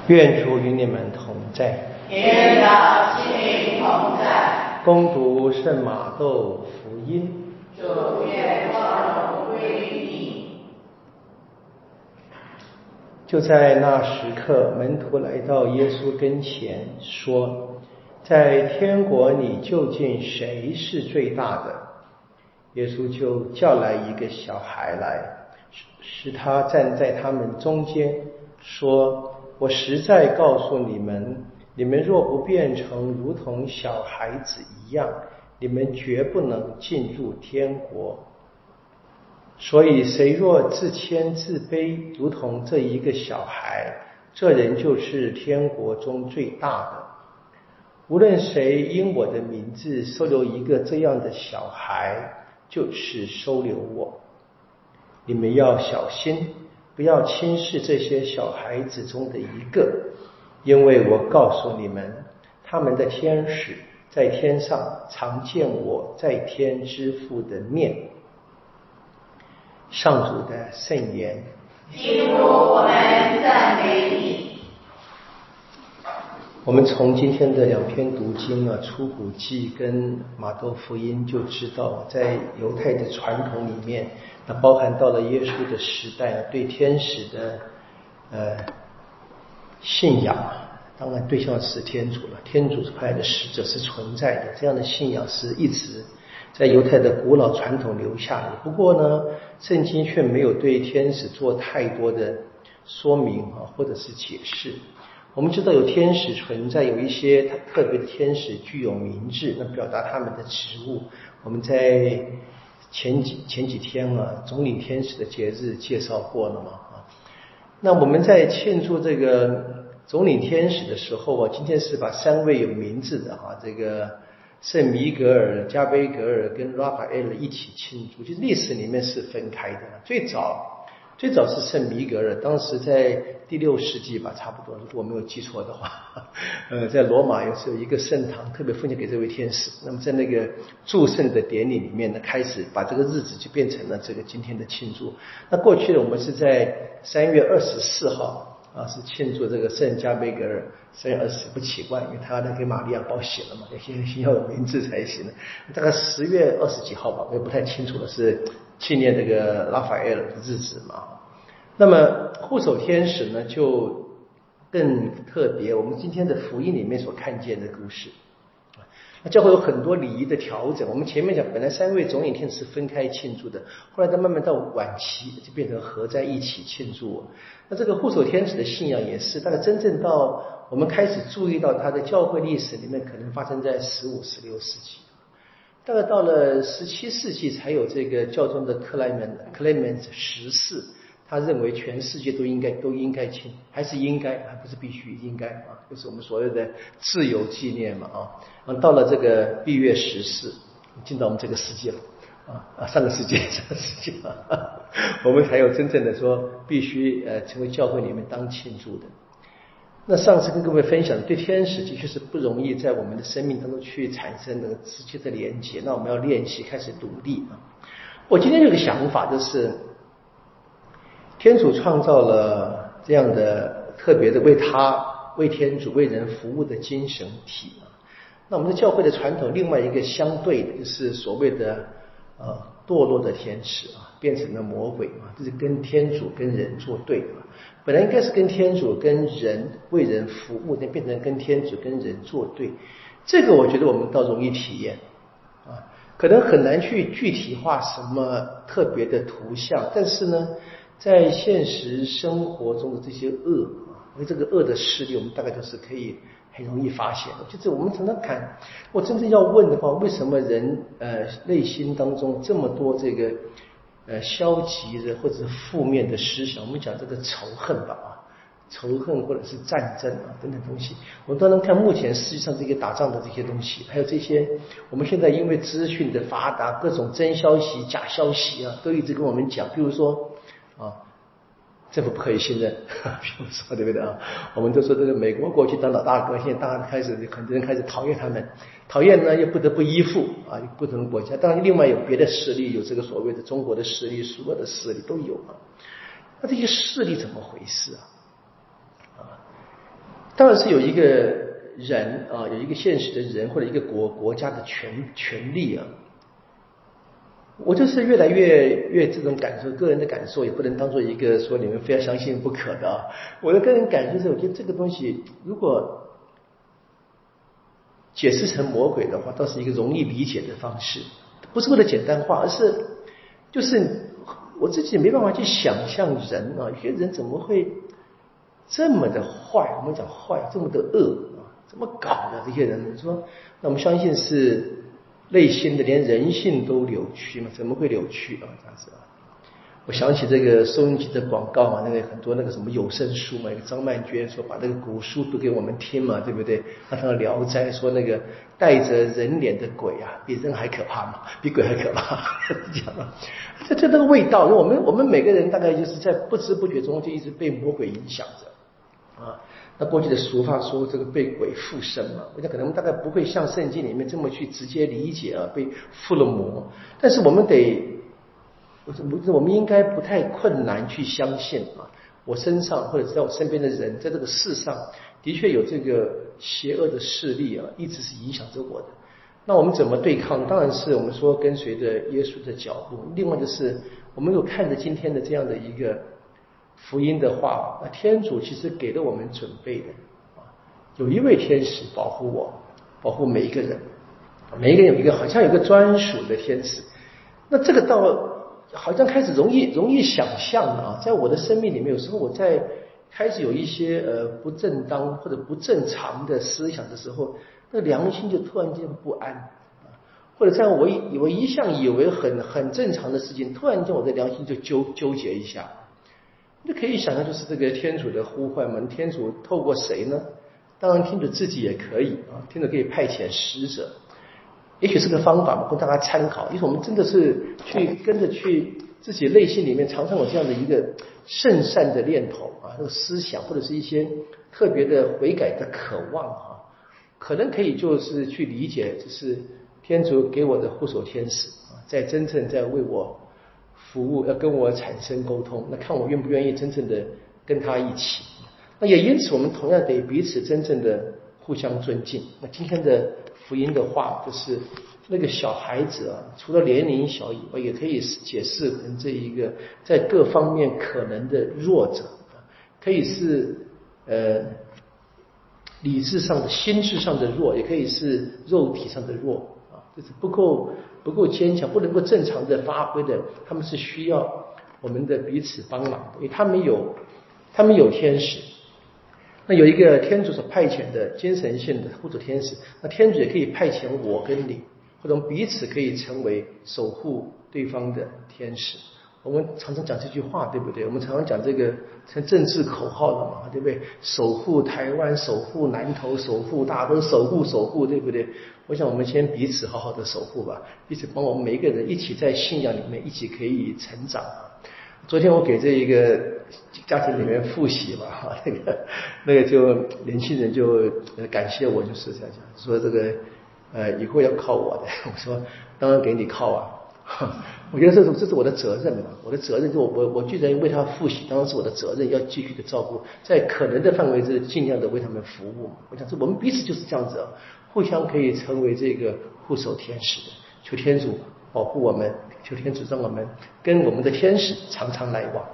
愿主与你们同在， 也与心灵同在。 恭读圣马窦福音。 主愿光荣归于你。 就在那时刻，门徒来到耶稣跟前，说：在天国里究竟谁是最大的？耶稣就叫来一个小孩来，使他站在他们中间，说：我实在告诉你们，你们若不变成如同小孩子一样，你们绝不能进入天国。所以谁若自谦自卑，如同这一个小孩，这人就是天国中最大的。无论谁因我的名字收留一个这样的小孩，就是收留我。你们要小心，不要轻视这些小孩子中的一个，因为我告诉你们，他们的天使在天上常见我在天之父的面。上主的圣言。 基督，我们赞美你。 我们从今天的两篇读经出谷记跟马窦福音就知道，在犹太的传统里面，那包含到了耶稣的时代，对天使的信仰，当然对象是天主了，天主派的使者是存在的，这样的信仰是一直在犹太的古老传统留下的。不过呢，圣经却没有对天使做太多的说明或者是解释。我们知道有天使存在，有一些特别的天使具有名字，那表达他们的职务。我们在前几天总领天使的节日介绍过了嘛。那我们在庆祝这个总领天使的时候，今天是把三位有名字的这个圣米格尔、加贝格尔跟拉法埃尔一起庆祝。就是历史里面是分开的，最早是圣米格尔，当时在第6世纪吧，差不多，如果我没有记错的话，在罗马也是有一个圣堂特别奉献给这位天使。那么在那个祝圣的典礼里面呢，开始把这个日子就变成了这个今天的庆祝。那过去我们是在3月24号是庆祝这个圣加贝格尔，3月24不奇怪，因为他给玛利亚报喜了嘛，先要有名字才行。大概10月20几号吧，我也不太清楚了，是纪念这个拉法埃尔的日子嘛。那么护守天使呢就更特别，我们今天的福音里面所看见的故事，那教会有很多礼仪的调整。我们前面讲本来3位总领天使是分开庆祝的，后来它慢慢到晚期就变成合在一起庆祝。那这个护守天使的信仰也是，大概真正到我们开始注意到它的教会历史里面，可能发生在15、16世纪，大概到了17世纪才有这个教宗的克莱门14，他认为全世界都应该庆，还是应该，还不是必须，应该就是我们所谓的自由纪念嘛到了这个闭月14，进到我们这个世纪了上个世纪我们才有真正的说必须成为教会里面当庆祝的。那上次跟各位分享，对天使的确是不容易在我们的生命当中去产生那个直接的连结，那我们要练习开始努力我今天有个想法，就是天主创造了这样的特别的为天主为人服务的精神体那我们的教会的传统另外一个相对的就是所谓的堕落的天使变成了魔鬼就是跟天主跟人作对本来应该是跟天主跟人为人服务，但变成跟天主跟人作对。这个我觉得我们倒容易体验可能很难去具体化什么特别的图像，但是呢在现实生活中的这些恶，因为这个恶的势力我们大概都是可以很容易发现的。就是我们常常看，我真正要问的话，为什么人内心当中这么多这个消极的或者负面的思想，我们讲这个仇恨吧仇恨或者是战争等等东西，我们都能看目前世界上这个打仗的这些东西，还有这些我们现在因为资讯的发达，各种真消息假消息都一直跟我们讲，比如说政府不可以信任比如说对不对我们都说这个美国过去当老大哥，现在大家开始很多人开始讨厌他们，讨厌呢又不得不依附不同国家，当然另外有别的势力，有这个所谓的中国的势力、苏俄的势力都有那这些势力怎么回事当然是有一个人啊，有一个现实的人或者一个国家的权利啊。我就是越来越这种感受，个人的感受也不能当做一个说你们非要相信不可的啊。我的个人感受是，我觉得这个东西如果解释成魔鬼的话，倒是一个容易理解的方式，不是为了简单化，而是就是我自己没办法去想象人啊，有些人怎么会这么的坏？我们讲坏，这么的恶啊，怎么搞的？这些人说，那我们相信是内心的，连人性都扭曲嘛？怎么会扭曲啊？这样子啊？我想起这个收音机的广告啊，那个很多那个什么有声书嘛，一个张曼娟说把那个古书读给我们听嘛，对不对？他看到《聊斋》说那个带着人脸的鬼啊，比人还可怕嘛，比鬼还可怕，讲啊，这那个味道，我们每个人大概就是在不知不觉中就一直被魔鬼影响着啊。那过去的俗话说这个被鬼附身嘛，我想可能大概不会像圣经里面这么去直接理解啊，被附了魔，但是我们应该不太困难去相信啊，我身上或者在我身边的人，在这个世上的确有这个邪恶的势力啊，一直是影响着我的。那我们怎么对抗？当然是我们说跟随着耶稣的脚步。另外就是我们有看着今天的这样的一个福音的话，那天主其实给了我们准备的啊，有一位天使保护我，保护每一个人，每一个人有一个好像有一个专属的天使。那这个到好像开始容易想象啊，在我的生命里面，有时候我在开始有一些不正当或者不正常的思想的时候，那良心就突然间不安啊，或者在我一向以为很正常的事情，突然间我的良心就纠结一下。那可以想象就是这个天主的呼唤嘛，天主透过谁呢？当然天主自己也可以啊，天主可以派遣使者，也许是个方法，供大家参考。也许我们真的是去跟着去自己内心里面常常有这样的一个圣善的念头啊，这个思想或者是一些特别的悔改的渴望啊，可能可以就是去理解，这是天主给我的护守天使啊，真正在为我服务，要跟我产生沟通，那看我愿不愿意真正的跟他一起。那也因此我们同样得彼此真正的互相尊敬。那今天的福音的话，就是那个小孩子啊，除了年龄小以外，也可以解释成这一个在各方面可能的弱者，可以是理智上的、心智上的弱，也可以是肉体上的弱啊，就是不够坚强，不能够正常的发挥的，他们是需要我们的彼此帮忙的，因为他们有天使。那有一个天主所派遣的精神性的护主天使，那天主也可以派遣我跟你，或者我们彼此可以成为守护对方的天使。我们常常讲这句话，对不对？我们常常讲这个成政治口号了嘛，对不对？守护台湾，守护南投，守护大东，守护，对不对？我想我们先彼此好好的守护吧，彼此帮我们每一个人一起在信仰里面一起可以成长。昨天我给这一个家庭里面复习嘛，那个就年轻人就感谢我，就是这样讲，说这个以后要靠我的。我说当然给你靠啊，我觉得这是我的责任嘛，我的责任就我既然为他复习，当然是我的责任，要继续的照顾，在可能的范围之内尽量的为他们服务。我想我们彼此就是这样子，互相可以成为这个护守天使的，求天主保护我们，求天主让我们跟我们的天使常常来往。